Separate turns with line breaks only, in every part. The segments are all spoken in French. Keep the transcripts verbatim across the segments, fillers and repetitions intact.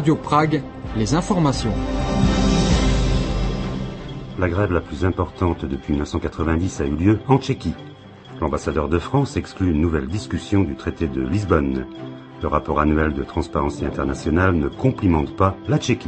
Radio Prague, les informations.
La grève la plus importante depuis mille neuf cent quatre-vingt-dix a eu lieu en Tchéquie. L'ambassadeur de France exclut une nouvelle discussion du traité de Lisbonne. Le rapport annuel de Transparency International ne complimente pas la Tchéquie.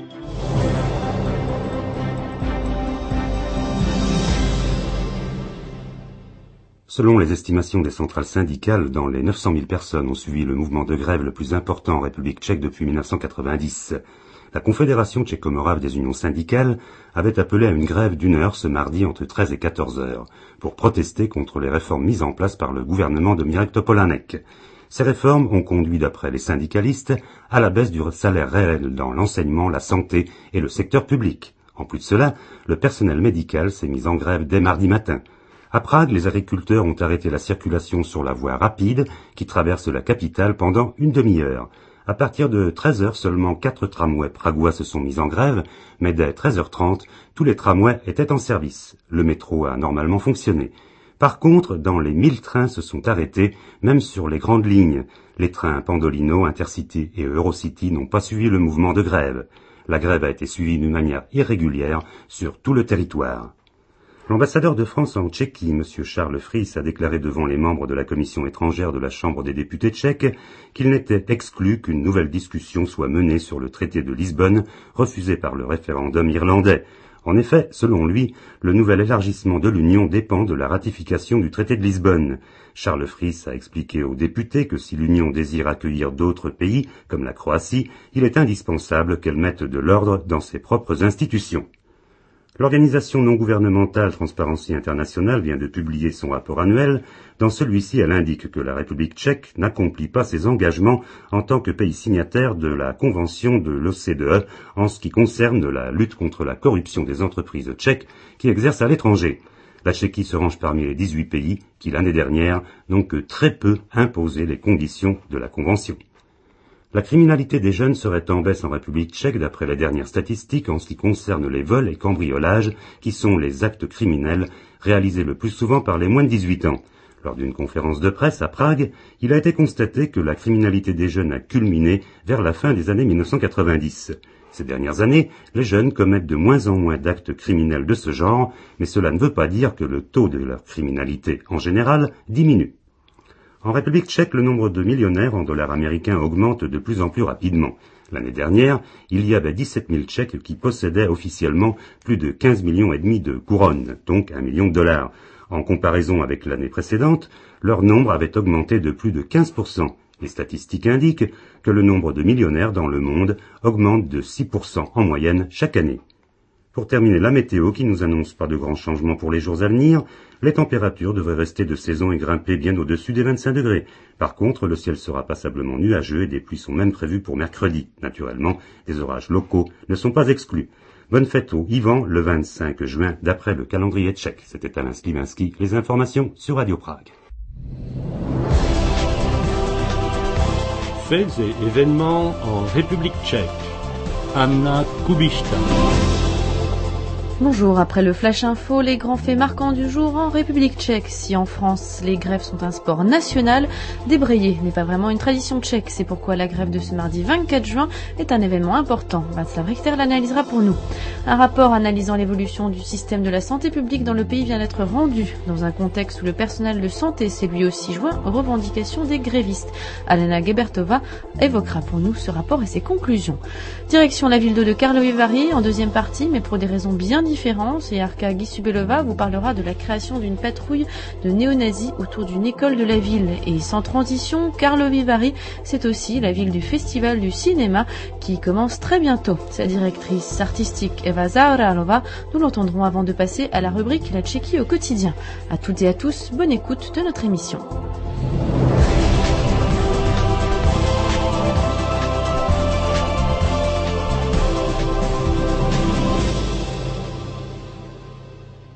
Selon les estimations des centrales syndicales, dans les neuf cent mille personnes ont suivi le mouvement de grève le plus important en République tchèque depuis mille neuf cent quatre-vingt-dix. La Confédération tchéco-morave des unions syndicales avait appelé à une grève d'une heure ce mardi entre treize et quatorze heures pour protester contre les réformes mises en place par le gouvernement de Mirek Topolánek. Ces réformes ont conduit, d'après les syndicalistes, à la baisse du salaire réel dans l'enseignement, la santé et le secteur public. En plus de cela, le personnel médical s'est mis en grève dès mardi matin. À Prague, les agriculteurs ont arrêté la circulation sur la voie rapide qui traverse la capitale pendant une demi-heure. À partir de treize heures, seulement quatre tramways pragois se sont mis en grève, mais dès treize heures trente, tous les tramways étaient en service. Le métro a normalement fonctionné. Par contre, dans les mille trains se sont arrêtés, même sur les grandes lignes. Les trains Pendolino, Intercity et Eurocity n'ont pas suivi le mouvement de grève. La grève a été suivie d'une manière irrégulière sur tout le territoire. L'ambassadeur de France en Tchéquie, M. Charles Fries, a déclaré devant les membres de la commission étrangère de la Chambre des députés tchèques qu'il n'était exclu qu'une nouvelle discussion soit menée sur le traité de Lisbonne, refusé par le référendum irlandais. En effet, selon lui, le nouvel élargissement de l'Union dépend de la ratification du traité de Lisbonne. Charles Fries a expliqué aux députés que si l'Union désire accueillir d'autres pays, comme la Croatie, il est indispensable qu'elle mette de l'ordre dans ses propres institutions. L'organisation non gouvernementale Transparency International vient de publier son rapport annuel. Dans celui-ci, elle indique que la République tchèque n'accomplit pas ses engagements en tant que pays signataire de la Convention de l'O C D E en ce qui concerne la lutte contre la corruption des entreprises tchèques qui exercent à l'étranger. La Tchéquie se range parmi les dix-huit pays qui, l'année dernière, n'ont que très peu imposé les conditions de la Convention. La criminalité des jeunes serait en baisse en République tchèque d'après les dernières statistiques en ce qui concerne les vols et cambriolages, qui sont les actes criminels réalisés le plus souvent par les moins de dix-huit ans. Lors d'une conférence de presse à Prague, il a été constaté que la criminalité des jeunes a culminé vers la fin des années mille neuf cent quatre-vingt-dix. Ces dernières années, les jeunes commettent de moins en moins d'actes criminels de ce genre, mais cela ne veut pas dire que le taux de leur criminalité, en général, diminue. En République tchèque, le nombre de millionnaires en dollars américains augmente de plus en plus rapidement. L'année dernière, il y avait dix-sept mille Tchèques qui possédaient officiellement plus de quinze millions et demi de couronnes, donc un million de dollars. En comparaison avec l'année précédente, leur nombre avait augmenté de plus de quinze pour cent. Les statistiques indiquent que le nombre de millionnaires dans le monde augmente de six pour cent en moyenne chaque année. Pour terminer, la météo qui nous annonce pas de grands changements pour les jours à venir. Les températures devraient rester de saison et grimper bien au-dessus des vingt-cinq degrés. Par contre, le ciel sera passablement nuageux et des pluies sont même prévues pour mercredi. Naturellement, des orages locaux ne sont pas exclus. Bonne fête au Ivan le vingt-cinq juin d'après le calendrier tchèque. C'était Alain Slivinski. Les informations sur Radio Prague.
Faits et événements en République tchèque. Anna Kubišta.
Bonjour, après le Flash Info, les grands faits marquants du jour en République tchèque. Si en France, les grèves sont un sport national, débrayer n'est pas vraiment une tradition tchèque. C'est pourquoi la grève de ce mardi vingt-quatre juin est un événement important. Václav Richter l'analysera pour nous. Un rapport analysant l'évolution du système de la santé publique dans le pays vient d'être rendu. Dans un contexte où le personnel de santé s'est lui aussi joint aux revendications des grévistes. Alena Gebertova évoquera pour nous ce rapport et ses conclusions. Direction la ville de Karlovy Vary en deuxième partie, mais pour des raisons bien différentes. Et Arka Gisubelova vous parlera de la création d'une patrouille de néo-nazis autour d'une école de la ville. Et sans transition, Karlovy Vary, c'est aussi la ville du festival du cinéma qui commence très bientôt. Sa directrice artistique Eva Zaoralova, nous l'entendrons avant de passer à la rubrique La Tchéquie au quotidien. À toutes et à tous, bonne écoute de notre émission.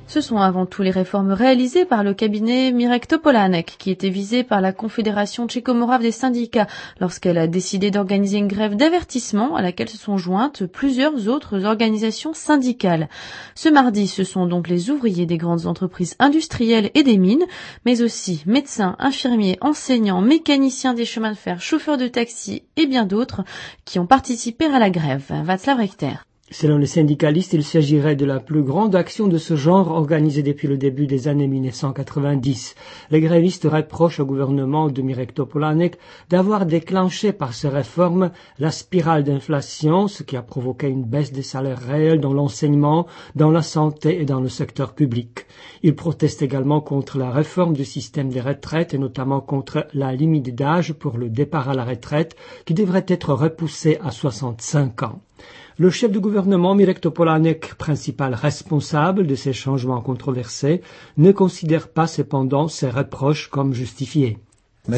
Ce sont avant tout les réformes réalisées par le cabinet Mirek Topolánek qui étaient visées par la Confédération tchéco-morave des syndicats lorsqu'elle a décidé d'organiser une grève d'avertissement à laquelle se sont jointes plusieurs autres organisations syndicales. Ce mardi, ce sont donc les ouvriers des grandes entreprises industrielles et des mines, mais aussi médecins, infirmiers, enseignants, mécaniciens des chemins de fer, chauffeurs de taxi et bien d'autres qui ont participé à la grève. Václav Richter.
Selon les syndicalistes, il s'agirait de la plus grande action de ce genre organisée depuis le début des années mille neuf cent quatre-vingt-dix. Les grévistes reprochent au gouvernement de Mirek Topolánek d'avoir déclenché par ces réformes la spirale d'inflation, ce qui a provoqué une baisse des salaires réels dans l'enseignement, dans la santé et dans le secteur public. Ils protestent également contre la réforme du système des retraites et notamment contre la limite d'âge pour le départ à la retraite qui devrait être repoussée à soixante-cinq ans. Le chef du gouvernement, Mirek Topolánek, principal responsable de ces changements controversés, ne considère pas cependant ces reproches comme justifiés.
La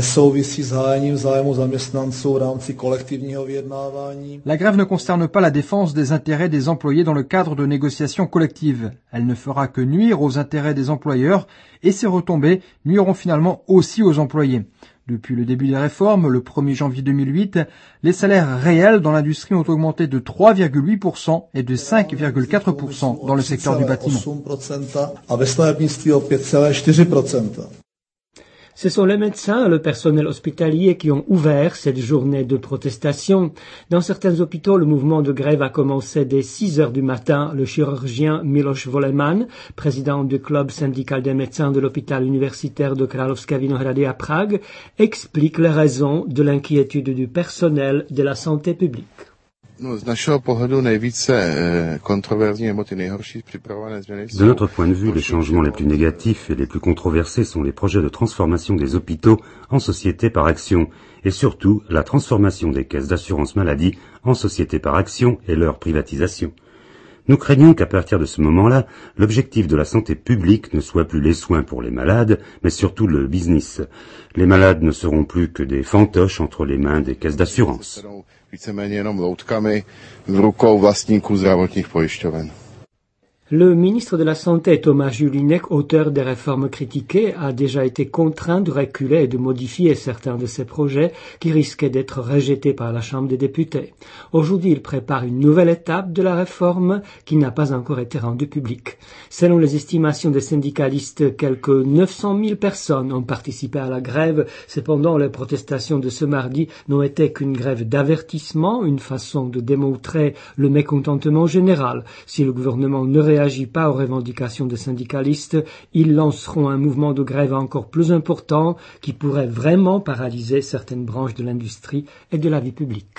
grève ne concerne pas la défense des intérêts des employés dans le cadre de négociations collectives. Elle ne fera que nuire aux intérêts des employeurs et ces retombées nuiront finalement aussi aux employés. Depuis le début des réformes, le premier janvier deux mille huit, les salaires réels dans l'industrie ont augmenté de trois virgule huit pour cent et de cinq virgule quatre pour cent dans le secteur du bâtiment.
Ce sont les médecins et le personnel hospitalier qui ont ouvert cette journée de protestation. Dans certains hôpitaux, le mouvement de grève a commencé dès six heures du matin. Le chirurgien Miloš Voleman, président du club syndical des médecins de l'hôpital universitaire de Královské Vinohrady à Prague, explique les raisons de l'inquiétude du personnel de la santé publique.
De notre point de vue, les changements les plus négatifs et les plus controversés sont les projets de transformation des hôpitaux en sociétés par action et surtout la transformation des caisses d'assurance maladie en sociétés par action et leur privatisation. Nous craignons qu'à partir de ce moment-là, l'objectif de la santé publique ne soit plus les soins pour les malades, mais surtout le business. Les malades ne seront plus que des fantoches entre les mains des caisses d'assurance.
Le ministre de la Santé, Tomáš Julínek, auteur des réformes critiquées, a déjà été contraint de reculer et de modifier certains de ses projets qui risquaient d'être rejetés par la Chambre des députés. Aujourd'hui, il prépare une nouvelle étape de la réforme qui n'a pas encore été rendue publique. Selon les estimations des syndicalistes, quelques neuf cent mille personnes ont participé à la grève. Cependant, les protestations de ce mardi n'ont été qu'une grève d'avertissement, une façon de démontrer le mécontentement général. Si le gouvernement ne réagit n'agit pas aux revendications des syndicalistes, ils lanceront un mouvement de grève encore plus important qui pourrait vraiment paralyser certaines branches de l'industrie et de la vie publique.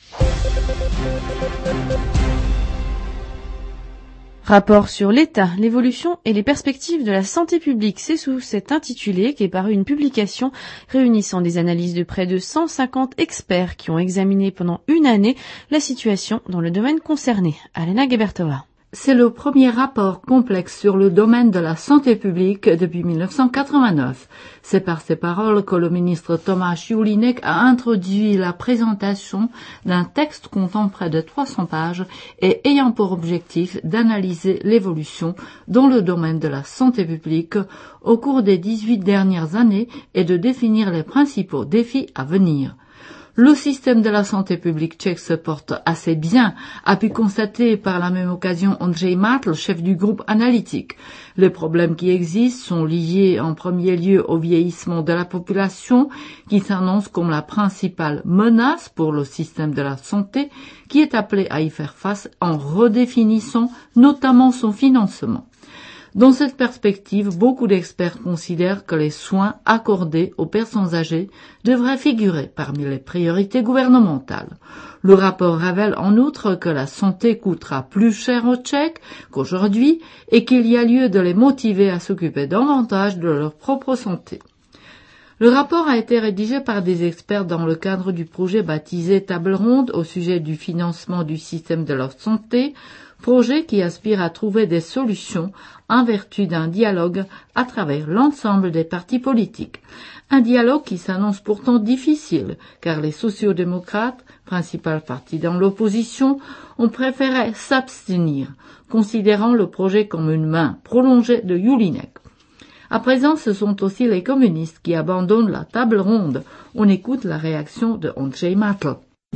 Rapport sur l'état, l'évolution et les perspectives de la santé publique, c'est sous cet intitulé qu'est parue une publication réunissant des analyses de près de cent cinquante experts qui ont examiné pendant une année la situation dans le domaine concerné. Alena Gebertova.
C'est le premier rapport complexe sur le domaine de la santé publique depuis mille neuf cent quatre-vingt-neuf. C'est par ces paroles que le ministre Tomáš Julínek a introduit la présentation d'un texte comptant près de trois cents pages et ayant pour objectif d'analyser l'évolution dans le domaine de la santé publique au cours des dix-huit dernières années et de définir les principaux défis à venir. Le système de la santé publique tchèque se porte assez bien, a pu constater par la même occasion Ondřej Mátl, chef du groupe analytique. Les problèmes qui existent sont liés en premier lieu au vieillissement de la population, qui s'annonce comme la principale menace pour le système de la santé, qui est appelé à y faire face en redéfinissant notamment son financement. Dans cette perspective, beaucoup d'experts considèrent que les soins accordés aux personnes âgées devraient figurer parmi les priorités gouvernementales. Le rapport révèle en outre que la santé coûtera plus cher aux Tchèques qu'aujourd'hui et qu'il y a lieu de les motiver à s'occuper davantage de leur propre santé. Le rapport a été rédigé par des experts dans le cadre du projet baptisé Table ronde au sujet du financement du système de la santé, projet qui aspire à trouver des solutions en vertu d'un dialogue à travers l'ensemble des partis politiques. Un dialogue qui s'annonce pourtant difficile, car les sociodémocrates, principal parti dans l'opposition, ont préféré s'abstenir, considérant le projet comme une main prolongée de Jelinek. À présent, ce sont aussi les communistes qui abandonnent la table ronde. On écoute la réaction de Ondřej Mátl.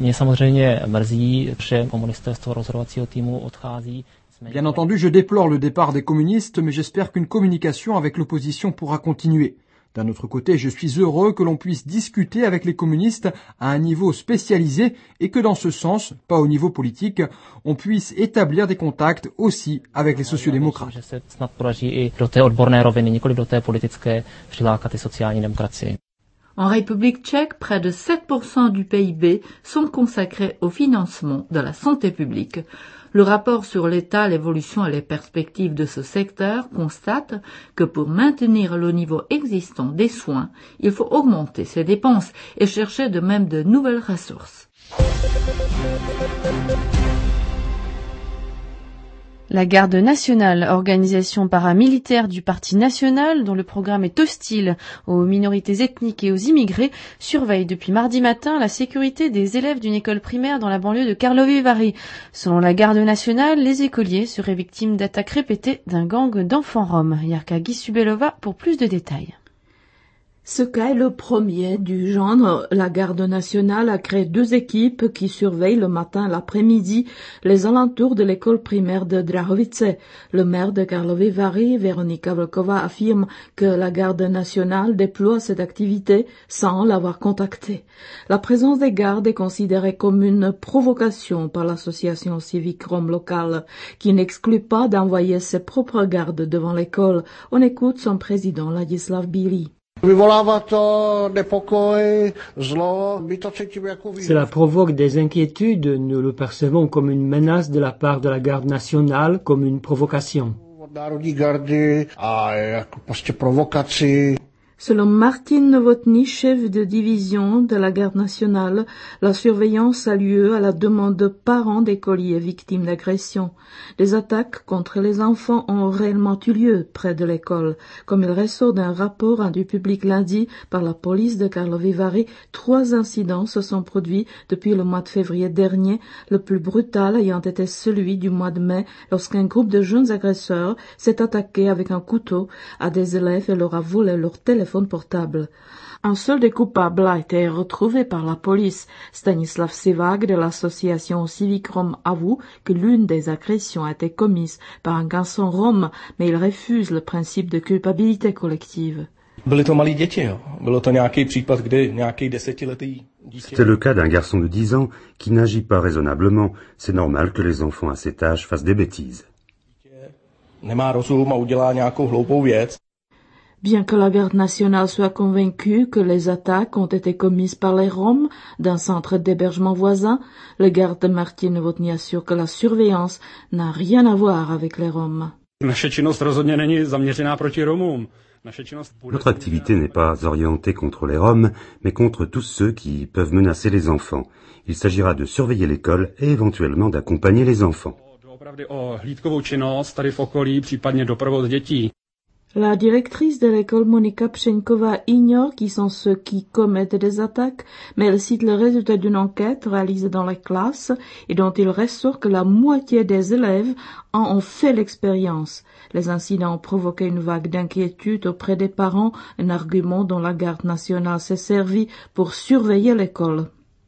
Bien entendu, je déplore le départ des communistes, mais j'espère qu'une communication avec l'opposition pourra continuer. D'un autre côté, je suis heureux que l'on puisse discuter avec les communistes à un niveau spécialisé et que dans ce sens, pas au niveau politique, on puisse établir des contacts aussi avec les sociodémocrates.
En République tchèque, près de sept pour cent du P I B sont consacrés au financement de la santé publique. Le rapport sur l'état, l'évolution et les perspectives de ce secteur constate que pour maintenir le niveau existant des soins, il faut augmenter ses dépenses et chercher de même de nouvelles ressources.
La Garde nationale, organisation paramilitaire du Parti national dont le programme est hostile aux minorités ethniques et aux immigrés, surveille depuis mardi matin la sécurité des élèves d'une école primaire dans la banlieue de Karlovy Vary. Selon la Garde nationale, les écoliers seraient victimes d'attaques répétées d'un gang d'enfants roms. Yarka Gisubelova pour plus de détails.
Ce cas est le premier du genre. La Garde nationale a créé deux équipes qui surveillent le matin et l'après-midi les alentours de l'école primaire de Drahovice. Le maire de Karlovy Vary, Veronika Vlkova, affirme que la Garde nationale déploie cette activité sans l'avoir contactée. La présence des gardes est considérée comme une provocation par l'association civique rome locale, qui n'exclut pas d'envoyer ses propres gardes devant l'école. On écoute son président Ladislav Bílý.
Cela provoque des inquiétudes, nous le percevons comme une menace de la part de la Garde nationale, comme une provocation.
Selon Martin Novotny, chef de division de la Garde nationale, la surveillance a lieu à la demande de parents d'écoliers victimes d'agressions. Des attaques contre les enfants ont réellement eu lieu près de l'école. Comme il ressort d'un rapport rendu public lundi par la police de Karlovy Vary, trois incidents se sont produits depuis le mois de février dernier, le plus brutal ayant été celui du mois de mai, lorsqu'un groupe de jeunes agresseurs s'est attaqué avec un couteau à des élèves et leur a volé leur téléphone portable. Un seul des coupables a été retrouvé par la police. Stanislav Sivak de l'association civique rome avoue que l'une des agressions a été commise par un garçon rome, mais il refuse le principe de culpabilité collective.
C'était le cas d'un garçon de dix ans qui n'agit pas raisonnablement. C'est normal que les enfants à cet âge fassent des bêtises.
Bien que la Garde nationale soit convaincue que les attaques ont été commises par les Roms d'un centre d'hébergement voisin, le garde Martin Novotny assure que la surveillance n'a rien à voir avec les Roms.
Notre activité n'est pas orientée contre les Roms, mais contre tous ceux qui peuvent menacer les enfants. Il s'agira de surveiller l'école et éventuellement d'accompagner les enfants.
La directrice de l'école, Monika Pšeňková, ignore qui sont ceux qui commettent des attaques, mais elle cite le résultat d'une enquête réalisée dans les classes et dont il ressort que la moitié des élèves en ont fait l'expérience. Les incidents ont provoqué une vague d'inquiétude auprès des parents, un argument dont la Garde nationale s'est servie pour surveiller l'école.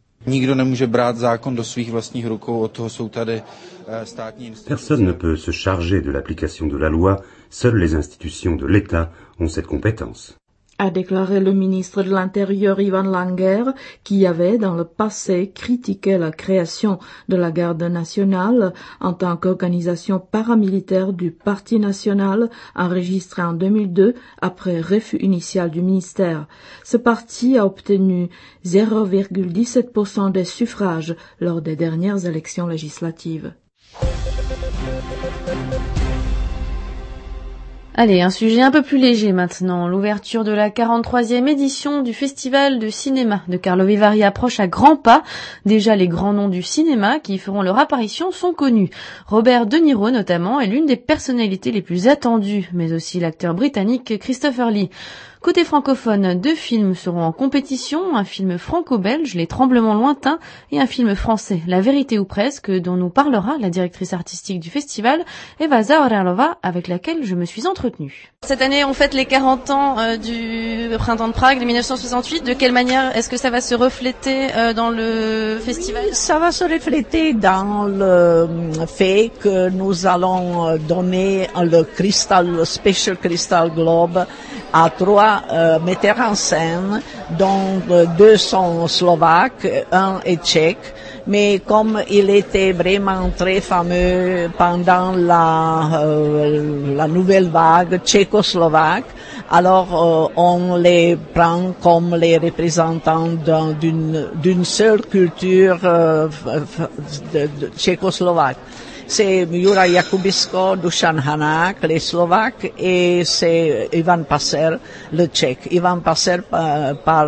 Personne ne peut se charger de l'application de la loi, seules les institutions de l'État ont cette compétence.
A déclaré le ministre de l'Intérieur Ivan Langer, qui avait dans le passé critiqué la création de la Garde nationale en tant qu'organisation paramilitaire du Parti national enregistrée en deux mille deux après refus initial du ministère. Ce parti a obtenu zéro virgule dix-sept pour cent des suffrages lors des dernières élections législatives.
Allez, un sujet un peu plus léger maintenant. L'ouverture de la quarante-troisième édition du Festival de cinéma de Karlovy Vary approche à grands pas. Déjà, les grands noms du cinéma qui feront leur apparition sont connus. Robert De Niro, notamment, est l'une des personnalités les plus attendues, mais aussi l'acteur britannique Christopher Lee. Côté francophone, deux films seront en compétition, un film franco-belge, Les Tremblements lointains, et un film français, La vérité ou presque, dont nous parlera la directrice artistique du festival, Eva Zaoralova, avec laquelle je me suis entretenue. Cette année, on fête les quarante ans euh, du Printemps de Prague de mille neuf cent soixante-huit. De quelle manière est-ce que ça va se refléter euh, dans le festival ?
Ça va se refléter dans le fait que nous allons donner le Crystal, le Special Crystal Globe à trois euh, metteurs en scène, dont euh, deux sont slovaques, un est tchèque, mais comme il était vraiment très fameux pendant la, euh, la nouvelle vague tchécoslovaque, alors euh, on les prend comme les représentants d'un, d'une, d'une seule culture euh, de, de tchécoslovaque. C'est Juraj Jakubisko, Dušan Hanák, les Slovaques, et c'est Ivan Passer, le Tchèque. Ivan Passer, par, par,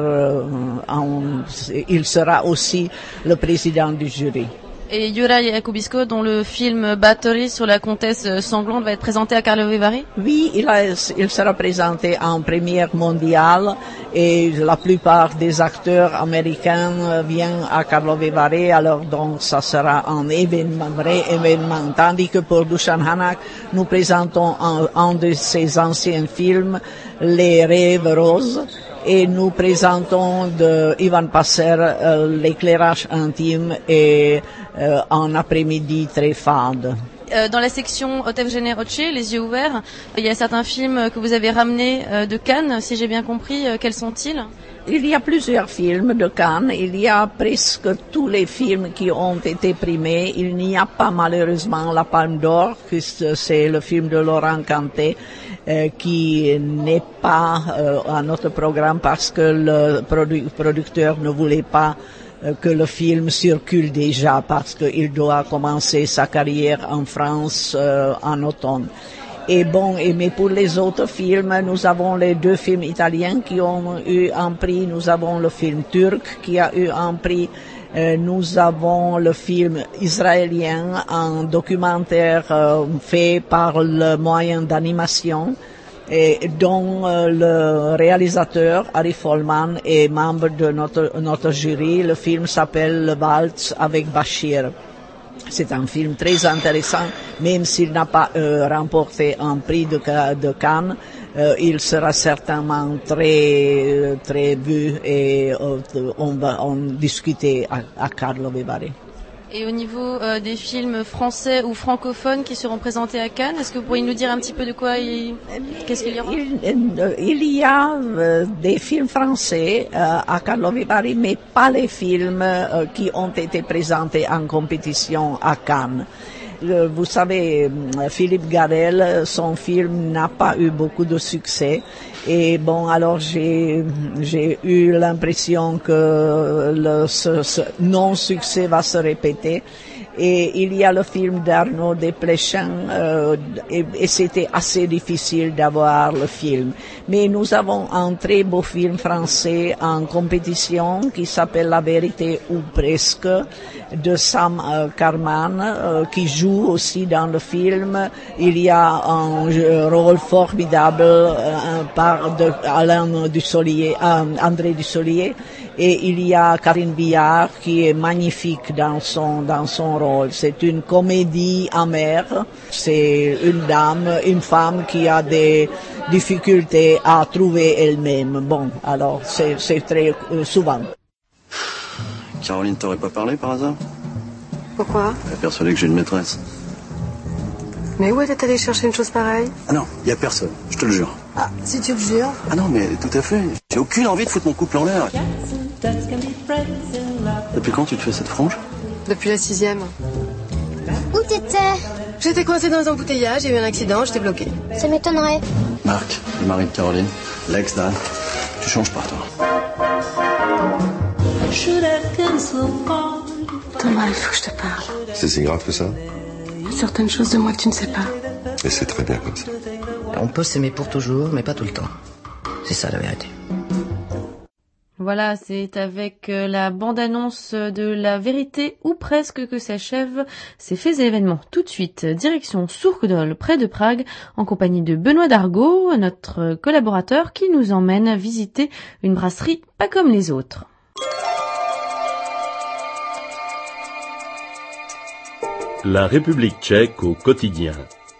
en, il sera aussi le président du jury.
Et Juraj Jakubisko, dont le film Bathory sur la comtesse sanglante va être présenté à Karlovy Vary ?
Oui, il, a, il sera présenté en première mondiale et la plupart des acteurs américains viennent à Karlovy Vary, alors donc ça sera un événement, vrai événement. Tandis que pour Dušan Hanák, nous présentons un, un de ses anciens films, Les Rêves Roses, et nous présentons de Ivan Passer euh, l'éclairage intime et euh, un après-midi très fade.
Euh, dans la section Otevřené oči, les yeux ouverts, il y a certains films que vous avez ramenés euh, de Cannes, si j'ai bien compris. Euh, quels sont-ils ?
Il y a plusieurs films de Cannes. Il y a presque tous les films qui ont été primés. Il n'y a pas malheureusement la Palme d'Or, puisque c'est le film de Laurent Cantet euh, qui n'est pas euh, à notre programme parce que le produ- producteur ne voulait pas euh, que le film circule déjà parce qu'il doit commencer sa carrière en France euh, en automne. Et bon, et mais pour les autres films, nous avons les deux films italiens qui ont eu un prix. Nous avons le film turc qui a eu un prix. Euh, nous avons le film israélien, un documentaire euh, fait par le moyen d'animation, et dont euh, le réalisateur Harry Folman est membre de notre notre jury. Le film s'appelle Le Waltz avec Bachir. C'est un film très intéressant, même s'il n'a pas euh, remporté un prix de, de Cannes, euh, il sera certainement très très vu et euh, on va en discuter à, à Karlovy Vary.
Et au niveau euh, des films français ou francophones qui seront présentés à Cannes, est-ce que vous pourriez nous dire un petit peu de quoi il... qu'est-ce qu'il y aura ?
Il, il y a euh, des films français euh, à Karlovy Vary, mais pas les films euh, qui ont été présentés en compétition à Cannes. Euh, vous savez, Philippe Garrel, son film n'a pas eu beaucoup de succès. Et bon, alors j'ai j'ai eu l'impression que le ce, ce non-succès va se répéter. Et il y a le film d'Arnaud Desplechin, euh, et, et c'était assez difficile d'avoir le film. Mais nous avons un très beau film français en compétition qui s'appelle La vérité ou presque, de Sam euh, Karman, euh, qui joue aussi dans le film. Il y a un euh, rôle formidable euh, par de Alain Dussolier, euh, André Dussolier. Et il y a Karine Viard qui est magnifique dans son dans son rôle. C'est une comédie amère. C'est une dame, une femme qui a des difficultés à trouver elle-même. Bon, alors c'est c'est très euh, souvent.
Caroline t'aurait pas parlé par hasard ?
Pourquoi ?
Elle est persuadée que j'ai une maîtresse.
Mais où est-elle allée chercher une chose pareille ?
Ah non, y a personne, je te le jure.
Ah, si tu le jures.
Ah non, mais tout à fait. J'ai aucune envie de foutre mon couple en l'air. Depuis quand tu te fais cette frange ?
Depuis la sixième.
Où t'étais ?
J'étais coincée dans un embouteillage, j'ai eu un accident, j'étais bloquée.
Ça m'étonnerait.
Marc, le mari de Caroline, l'ex d'Anne. Tu changes pas, toi.
Thomas, il faut que je te parle.
C'est si grave que ça ?
Certaines choses de moi que tu ne sais pas.
Et c'est très bien comme ça. On peut s'aimer pour toujours, mais pas tout le temps. C'est ça la vérité.
Voilà, c'est avec la bande-annonce de La Vérité ou presque que s'achève ces faits et événements. Tout de suite, direction Suchdol, près de Prague, en compagnie de Benoît Dargaud, notre collaborateur qui nous emmène visiter une brasserie pas comme les autres.
La République tchèque au quotidien.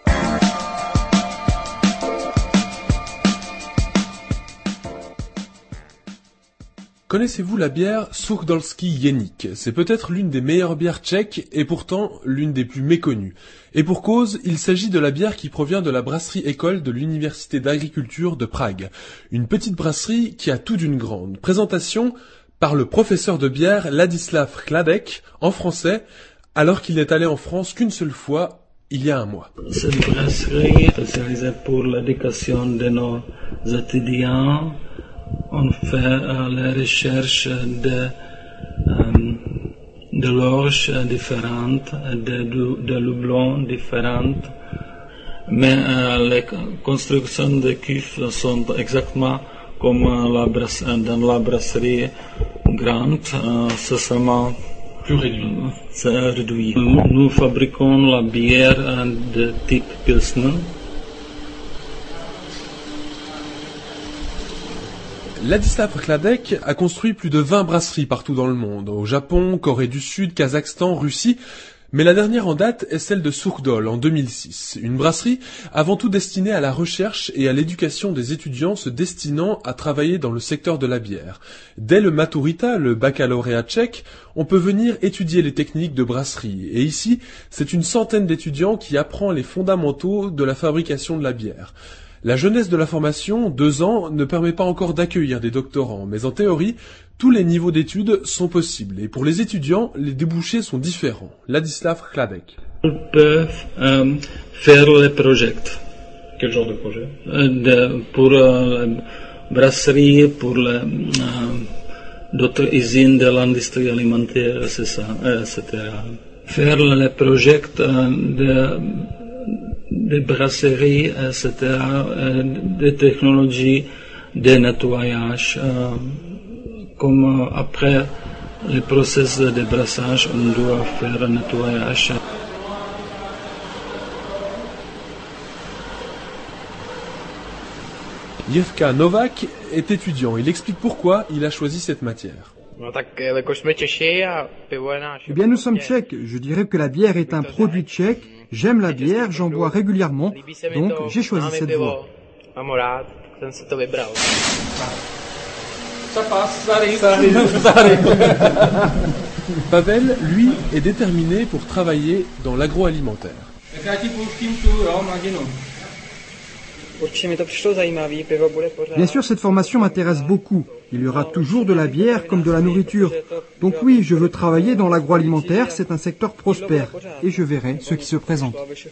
Connaissez-vous la bière Suchdolski Jeník? C'est peut-être l'une des meilleures bières tchèques et pourtant l'une des plus méconnues. Et pour cause, il s'agit de la bière qui provient de la brasserie école de l'Université d'agriculture de Prague. Une petite brasserie qui a tout d'une grande. Présentation par le professeur de bière Ladislav Chladek, en français, alors qu'il n'est allé en France qu'une seule fois, il y a un mois.
Cette brasserie est spécialisée pour l'éducation de nos étudiants. On fait euh, la recherche de, euh, de l'orge différentes, de, de, de houblons différentes, mais euh, les constructions de cuves sont exactement comme la brasse, dans la brasserie grande, euh, c'est seulement
plus réduit.
C'est réduit. Nous, nous fabriquons la bière euh, de type Pilsner.
Ladislav Chladek a construit plus de vingt brasseries partout dans le monde, au Japon, Corée du Sud, Kazakhstan, Russie, mais la dernière en date est celle de Suchdol en deux mille six, une brasserie avant tout destinée à la recherche et à l'éducation des étudiants se destinant à travailler dans le secteur de la bière. Dès le Maturita, le baccalauréat tchèque, on peut venir étudier les techniques de brasserie, et ici, c'est une centaine d'étudiants qui apprend les fondamentaux de la fabrication de la bière. La jeunesse de la formation, deux ans, ne permet pas encore d'accueillir des doctorants, mais en théorie, tous les niveaux d'études sont possibles. Et pour les étudiants, les débouchés sont différents. Ladislav Chladek.
Ils peuvent euh, faire les projets.
Quel genre de projet
euh, de, Pour euh, la brasserie, pour le, euh, d'autres usines de l'industrie alimentaire, c'est ça, et cetera. Faire les projets euh, de... des brasseries, et cetera, des technologies de nettoyage, euh, comme euh, après le processus de brassage, on doit faire un nettoyage.
Jevka Novak est étudiant. Il explique pourquoi il a choisi cette matière.
Eh bien, nous sommes tchèques. Je dirais que la bière est un produit tchèque. J'aime la bière, j'en bois régulièrement, donc j'ai choisi cette voie.
Pavel, lui, est déterminé pour travailler dans l'agroalimentaire.
Bien sûr, cette formation m'intéresse beaucoup. Il y aura toujours de la bière comme de la nourriture. Donc oui, je veux travailler dans l'agroalimentaire, c'est un secteur prospère. Et je verrai ce qui se présente.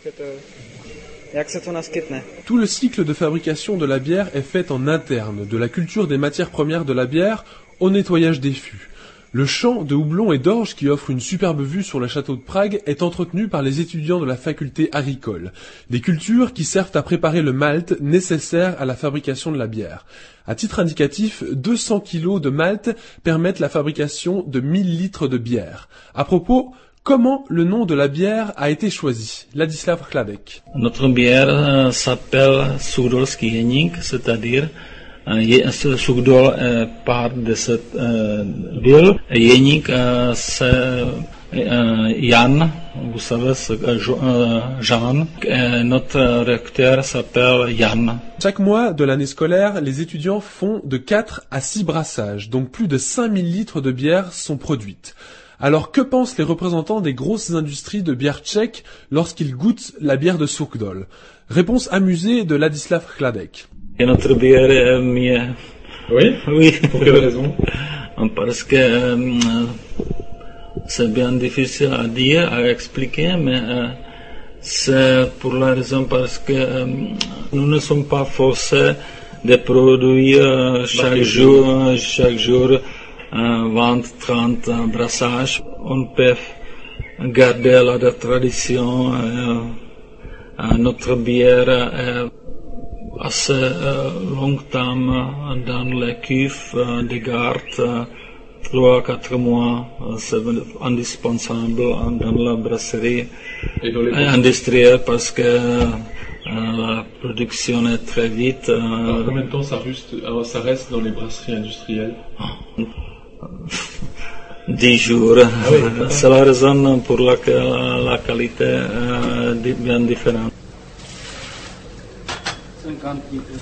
Tout le cycle de fabrication de la bière est fait en interne, de la culture des matières premières de la bière au nettoyage des fûts. Le champ de houblon et d'orge qui offre une superbe vue sur le château de Prague est entretenu par les étudiants de la faculté agricole. Des cultures qui servent à préparer le malt nécessaire à la fabrication de la bière. À titre indicatif, deux cents kilos de malt permettent la fabrication de mille litres de bière. À propos, comment le nom de la bière a été choisi? Ladislav Chladek.
Notre bière euh, s'appelle Suchdolski Jeník, c'est-à-dire Suchdol est part de cette euh, ville. Jeník, euh, c'est euh, Jan, vous savez, c'est euh, Jean. Et notre recteur s'appelle Jan.
Chaque mois de l'année scolaire, les étudiants font de quatre à six brassages, donc plus de cinq mille litres de bière sont produites. Alors que pensent les représentants des grosses industries de bière tchèques lorsqu'ils goûtent la bière de Suchdol? Réponse amusée de Ladislav Chladek.
Et notre bière est mieux.
Oui?
Oui.
Pour quelle raison?
Parce que euh, c'est bien difficile à dire, à expliquer, mais euh, c'est pour la raison parce que euh, nous ne sommes pas forcés de produire euh, chaque jour, chaque jour euh, vingt, trente brassages. On peut garder la tradition. Euh, euh, notre bière est assez euh, longtemps dans les cuves euh, des gardes. Trois, quatre mois, c'est indispensable dans la brasserie industrielle parce que euh, la production est très vite. Euh,
Alors, combien de temps ça reste, alors, ça reste dans les brasseries industrielles?
Dix jours. Ah oui, c'est la raison pour laquelle la qualité est bien différente. cinquante litres.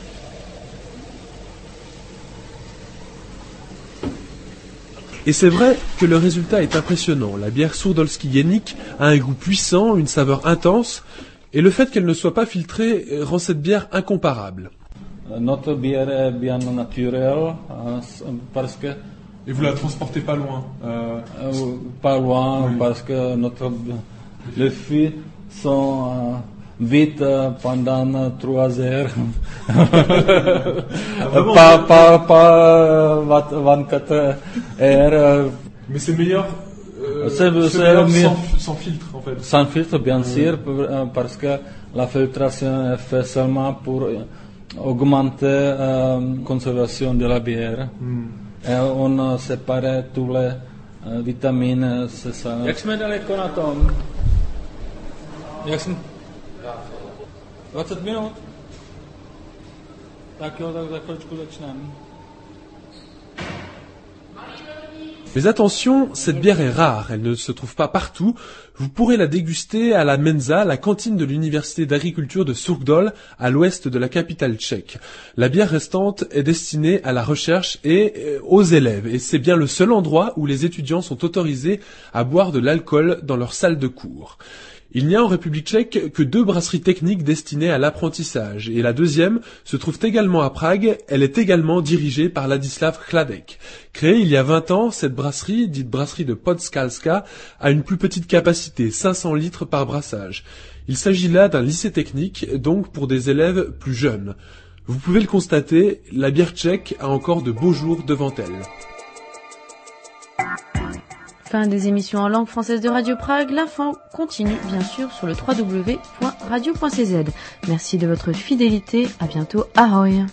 Et c'est vrai que le résultat est impressionnant. La bière Suchodolski Jeník a un goût puissant, une saveur intense, et le fait qu'elle ne soit pas filtrée rend cette bière incomparable.
Notre bière est bien naturelle, parce que...
Et vous la transportez pas loin euh...
Euh, Pas loin, oui. Parce que notre, les fûts sont euh, vides pendant trois heures. ah, pas, pas, pas vingt-quatre heures.
Mais c'est meilleur, euh,
c'est,
c'est
c'est
meilleur
mieux,
sans, sans filtre, en fait.
Sans filtre, bien
oui.
sûr, parce que la filtration est faite seulement pour augmenter la euh, conservation de la bière. Mm. Et on sépare tous les uh, vitaminy, c'est ça. Jak jsme daleko na tom? Jak jsme? dvacet minut? Tak jo, tak za chvíličku začneme.
Mais attention, cette bière est rare, elle ne se trouve pas partout. Vous pourrez la déguster à la Mensa, la cantine de l'université d'agriculture de Suchdol, à l'ouest de la capitale tchèque. La bière restante est destinée à la recherche et aux élèves, et c'est bien le seul endroit où les étudiants sont autorisés à boire de l'alcool dans leur salle de cours. Il n'y a en République tchèque que deux brasseries techniques destinées à l'apprentissage, et la deuxième se trouve également à Prague. Elle est également dirigée par Ladislav Chladek. Créée il y a vingt ans, cette brasserie, dite brasserie de Podskalska, a une plus petite capacité, cinq cents litres par brassage. Il s'agit là d'un lycée technique, donc pour des élèves plus jeunes. Vous pouvez le constater, la bière tchèque a encore de beaux jours devant elle.
Fin des émissions en langue française de Radio Prague. L'info continue bien sûr sur le w w w point radio point c z. Merci de votre fidélité. À bientôt. Ahoy.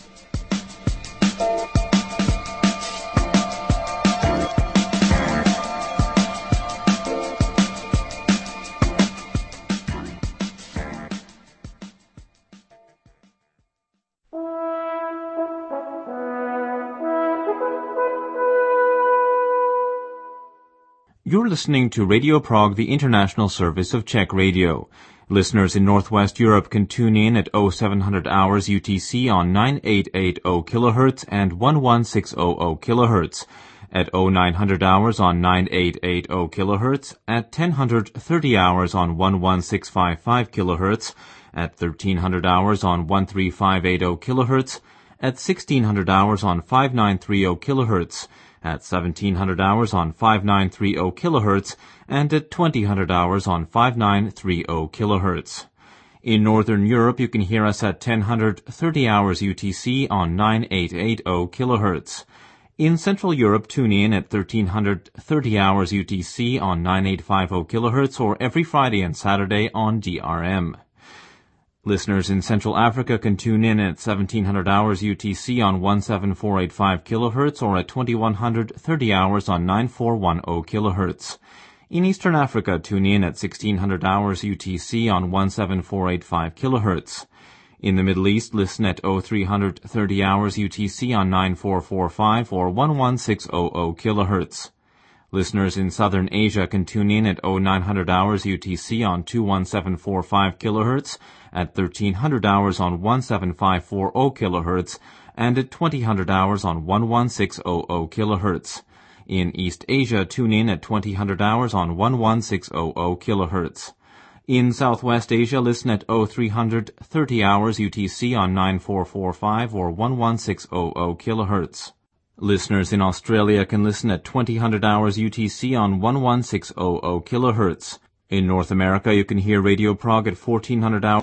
You're listening to Radio Prague, the international service of Czech radio. Listeners in Northwest Europe can tune in at oh seven hundred hours U T C on nine eight eight zero kilohertz and eleven six hundred kilohertz, at oh nine hundred hours on nine eight eight zero kilohertz, at ten thirty hours on eleven six five five kilohertz, at thirteen hundred hours on thirteen five eight zero kilohertz, at sixteen hundred hours on fifty-nine thirty kilohertz, at seventeen hundred hours on fifty-nine thirty kilohertz, and at twenty hundred hours on fifty-nine thirty kilohertz. In Northern Europe, you can hear us at ten thirty hours U T C on nine eight eight zero kilohertz. In Central Europe, tune in at thirteen thirty hours U T C on nine eight five zero kilohertz or every Friday and Saturday on D R M. Listeners in Central Africa can tune in at seventeen hundred hours U T C on seventeen four eight five kilohertz or at twenty-one thirty hours on nine four one zero kilohertz. In Eastern Africa, tune in at sixteen hundred hours U T C on seventeen four eight five kilohertz. In the Middle East, listen at three thirty hours U T C on nine four four five or eleven six hundred kilohertz. Listeners in Southern Asia can tune in at nine hundred hours U T C on twenty-one seven four five kilohertz, at thirteen hundred hours on seventeen five four zero kilohertz, and at twenty hundred hours on eleven six hundred kilohertz. In East Asia, tune in at twenty hundred hours on eleven six hundred kilohertz. In Southwest Asia, listen at three thirty hours U T C on nine four four five or eleven six hundred kilohertz. Listeners in Australia can listen at twenty hundred hours U T C on eleven six hundred kilohertz. In North America, you can hear Radio Prague at fourteen hundred hours